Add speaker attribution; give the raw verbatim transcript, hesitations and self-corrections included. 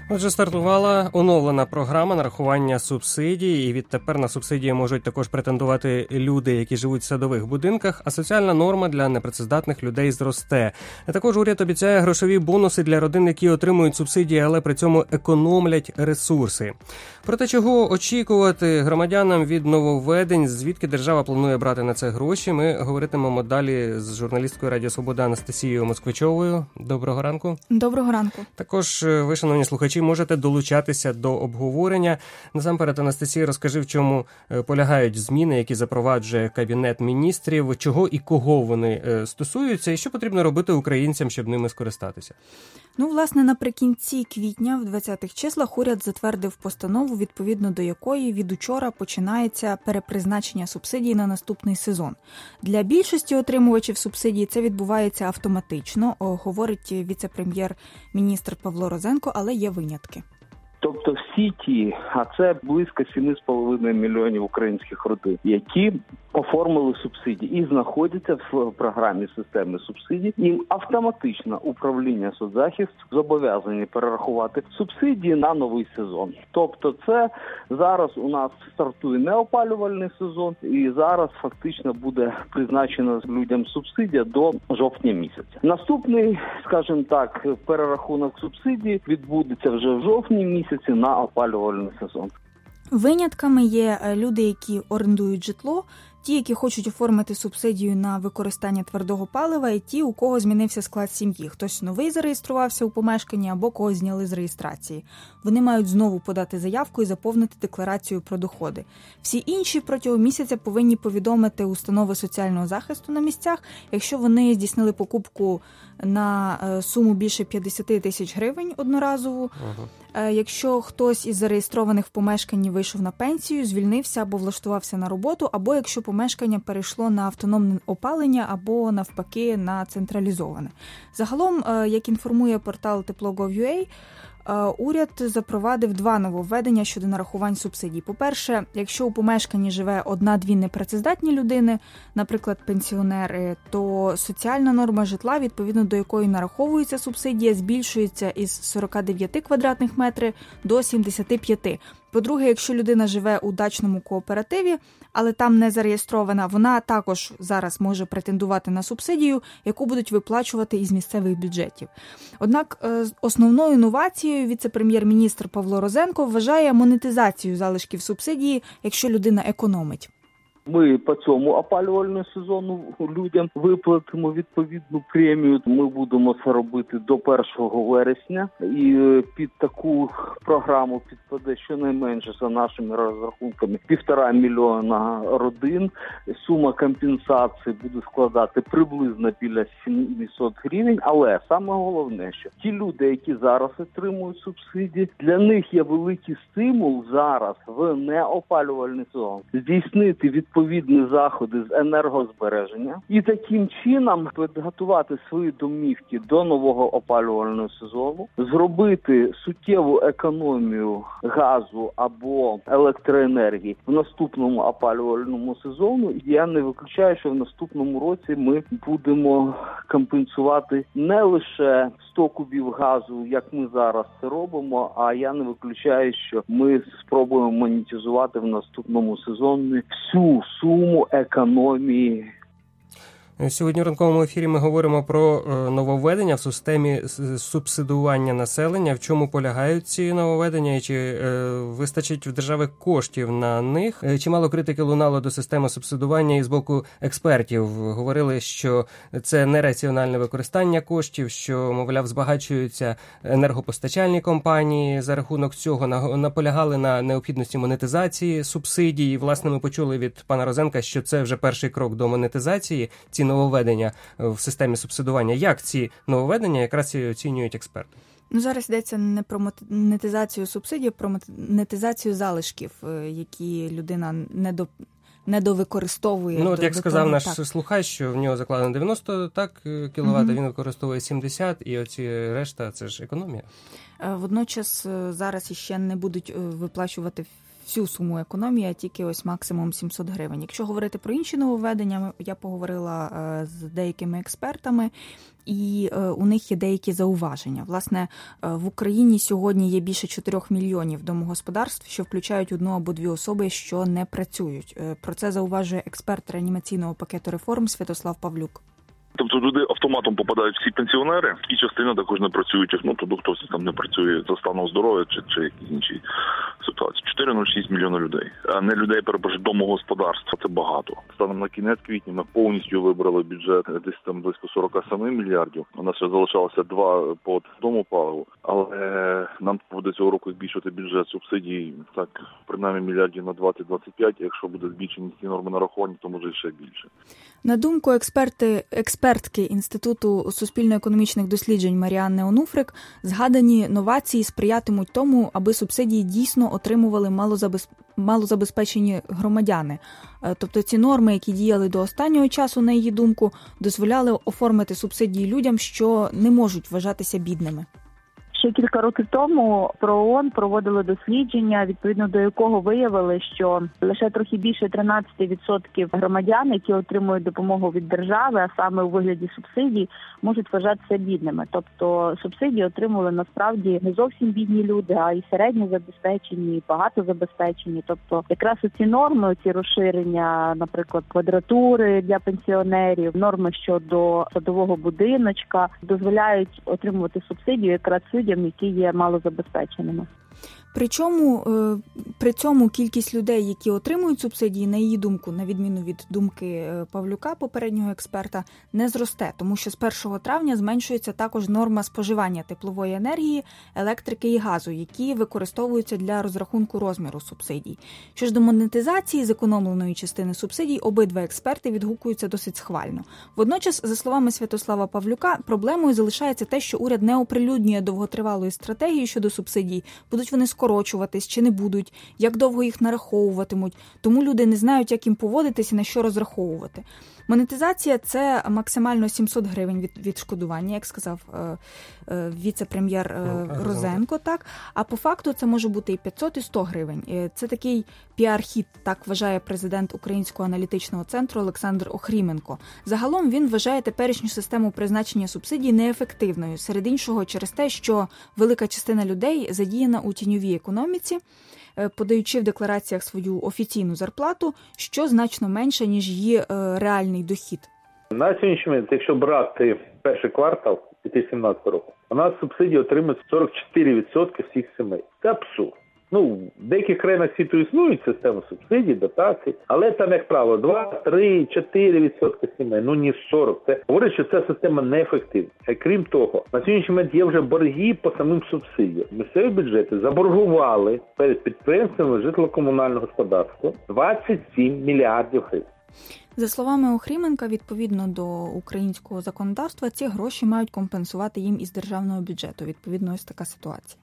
Speaker 1: Отже, стартувала оновлена програма нарахування субсидій, і відтепер на субсидії можуть також претендувати люди, які живуть в садових будинках, а соціальна норма для непрацездатних людей зросте. А також уряд обіцяє грошові бонуси для родин, які отримують субсидії, але при цьому економлять ресурси. Проте чого очікувати громадянам від нововведень, звідки держава планує брати на це гроші, ми говоритимемо далі з журналісткою Радіо Свобода Анастасією Москвичовою. Доброго ранку.
Speaker 2: Доброго ранку.
Speaker 1: Також ви, шановні слухачі, можете долучатися до обговорення. Насамперед, Анастасія, розкажи, в чому полягають зміни, які запроваджує Кабінет міністрів, чого і кого вони стосуються, і що потрібно робити українцям, щоб ними скористатися.
Speaker 2: Ну, власне, наприкінці квітня, в двадцятих числах, уряд затвердив постанову, відповідно до якої від учора починається перепризначення субсидій на наступний сезон. Для більшості отримувачів субсидій це відбувається автоматично, говорить віце-прем'єр-міністр Павло Розенко, але є винятки.
Speaker 3: Тобто всі ті, а це близько сім з половиною мільйонів українських родин, які оформили субсидії і знаходяться в програмі системи субсидій, їм автоматично управління соцзахисту зобов'язані перерахувати субсидії на новий сезон. Тобто це зараз у нас стартує неопалювальний сезон, і зараз фактично буде призначена людям субсидія до жовтня місяця. Наступний, скажімо так, перерахунок субсидій відбудеться вже в жовтні місяці на опалювальний сезон.
Speaker 2: Винятками є люди, які орендують житло, ті, які хочуть оформити субсидію на використання твердого палива, і ті, у кого змінився склад сім'ї. Хтось новий зареєструвався у помешканні або когось зняли з реєстрації. Вони мають знову подати заявку і заповнити декларацію про доходи. Всі інші протягом місяця повинні повідомити установи соціального захисту на місцях, якщо вони здійснили покупку на суму більше п'ятдесят тисяч гривень одноразову. Ага. Якщо хтось із зареєстрованих в помешканні вийшов на пенсію, звільнився або влаштувався на роботу, або якщо помешкання перейшло на автономне опалення або, навпаки, на централізоване. Загалом, як інформує портал тепло крапка гов крапка ю а, уряд запровадив два нововведення щодо нарахувань субсидій. По-перше, якщо у помешканні живе одна-дві непрацездатні людини, наприклад, пенсіонери, то соціальна норма житла, відповідно до якої нараховується субсидія, збільшується із сорок дев'ять квадратних метрів до сімдесят п'ять. По-друге, якщо людина живе у дачному кооперативі, але там не зареєстрована, вона також зараз може претендувати на субсидію, яку будуть виплачувати із місцевих бюджетів. Однак основною новацією віце-прем'єр-міністр Павло Розенко вважає монетизацію залишків субсидії, якщо людина економить.
Speaker 3: Ми по цьому опалювальному сезону людям виплатимо відповідну премію. Ми будемо це робити до першого вересня. І під таку програму підпаде щонайменше, за нашими розрахунками, півтора мільйона родин. Сума компенсації буде складати приблизно біля сімсот гривень. Але саме головне, що ті люди, які зараз отримують субсидії, для них є великий стимул зараз в неопалювальний сезон здійснити відповідні відповідні заходи з енергозбереження і таким чином підготувати свої домівки до нового опалювального сезону, зробити суттєву економію газу або електроенергії в наступному опалювальному сезону. Я не виключаю, що в наступному році ми будемо компенсувати не лише сто кубів газу, як ми зараз це робимо, а я не виключаю, що ми спробуємо монетизувати в наступному сезоні всю суму економії.
Speaker 1: Сьогодні в ранковому ефірі ми говоримо про нововведення в системі субсидування населення. В чому полягають ці нововведення і чи е, вистачить в держави коштів на них? Чимало критики лунало до системи субсидування і з боку експертів. Говорили, що це нераціональне використання коштів, що, мовляв, збагачуються енергопостачальні компанії за рахунок цього. Наполягали на необхідності монетизації субсидій. І, власне, ми почули від пана Розенка, що це вже перший крок до монетизації. Ці нововведення в системі субсидування. Як ці нововведення якраз і оцінюють експерти?
Speaker 2: Ну, зараз йдеться не про монетизацію субсидій, а про монетизацію залишків, які людина не до недовикористовує.
Speaker 1: Ну, от
Speaker 2: до,
Speaker 1: як
Speaker 2: до
Speaker 1: сказав
Speaker 2: того,
Speaker 1: наш
Speaker 2: так.
Speaker 1: слухач, що в нього закладено дев'яносто так, кіловат, mm-hmm. він використовує сімдесят, і оці решта – це ж економія.
Speaker 2: Водночас зараз іще не будуть виплачувати всю суму економії, а тільки ось максимум сімсот гривень. Якщо говорити про інші нововведення, я поговорила з деякими експертами, і у них є деякі зауваження. Власне, в Україні сьогодні є більше чотирьох мільйонів домогосподарств, що включають одну або дві особи, що не працюють. Про це зауважує експерт реанімаційного пакету реформ Святослав Павлюк.
Speaker 4: Тобто туди автоматом попадають всі пенсіонери, і частина також не працюючих, ну, тобто хтось там не працює за станом здоров'я чи, чи якісь інші ситуації. чотири цілих шість мільйона людей. А не людей, перепрошую, домогосподарства. Це багато. Станом на кінець квітня ми повністю вибрали бюджет десь там близько сорок сім мільярдів. У нас ще залишалося два по домопаливу, але нам буде цього року збільшувати бюджет субсидій, так, принаймні мільярдів на двадцять-двадцять п'ять, якщо буде збільшені ці норми нарахування, то може ще більше.
Speaker 2: На думку експерти, експертки Інституту суспільно-економічних досліджень Маріанни Онуфрик, згадані новації сприятимуть тому, аби субсидії дійсно отримували малозабез... малозабезпечені громадяни. Тобто ці норми, які діяли до останнього часу, на її думку, дозволяли оформити субсидії людям, що не можуть вважатися бідними.
Speaker 5: Ще кілька років тому ПРООН проводило дослідження, відповідно до якого виявили, що лише трохи більше тринадцять відсотків громадян, які отримують допомогу від держави, а саме у вигляді субсидій, можуть вважатися бідними. Тобто субсидії отримували насправді не зовсім бідні люди, а і середньо забезпечені, і багато забезпечені. Тобто якраз ці норми, ці розширення, наприклад, квадратури для пенсіонерів, норми щодо садового будиночка дозволяють отримувати субсидію якраз людям, які є малозабезпеченими.
Speaker 2: Причому при цьому кількість людей, які отримують субсидії, на її думку, на відміну від думки Павлюка, попереднього експерта, не зросте, тому що з першого травня зменшується також норма споживання теплової енергії, електрики і газу, які використовуються для розрахунку розміру субсидій. Що ж до монетизації зекономленої частини субсидій, обидва експерти відгукуються досить схвально. Водночас, за словами Святослава Павлюка, проблемою залишається те, що уряд не оприлюднює довготривалої стратегії щодо субсидій, будуть вони скорочуватись чи не будуть, як довго їх нараховуватимуть, тому люди не знають, як їм поводитись і на що розраховувати. Монетизація – це максимально сімсот гривень від відшкодування, як сказав е, е, віце-прем'єр е, Розенко, так. А по факту це може бути і п'ятсот, і сто гривень. Це такий піар-хід, так вважає президент Українського аналітичного центру Олександр Охріменко. Загалом він вважає теперішню систему призначення субсидій неефективною, серед іншого через те, що велика частина людей задіяна у тіньовій економіці, подаючи в деклараціях свою офіційну зарплату, що значно менше, ніж її реальний дохід.
Speaker 6: На сьогоднішній момент, якщо брати перший квартал дві тисячі сімнадцятого року, у нас субсидії отримують сорок чотири відсотки всіх сімей. Це абсурд. Ну, в деяких країнах світу існують системи субсидій, дотацій, але там, як правило, два, три, чотири відсотки сімей, ну не сорок. Це говорить, що ця система неефективна. А крім того, на сьогоднішній момент є вже борги по самим субсидіям. Місцеві бюджети заборгували перед підприємствами житлово-комунального господарства двадцять сім мільярдів гривень.
Speaker 2: За словами Охріменка, відповідно до українського законодавства, ці гроші мають компенсувати їм із державного бюджету. Відповідно, ось така ситуація.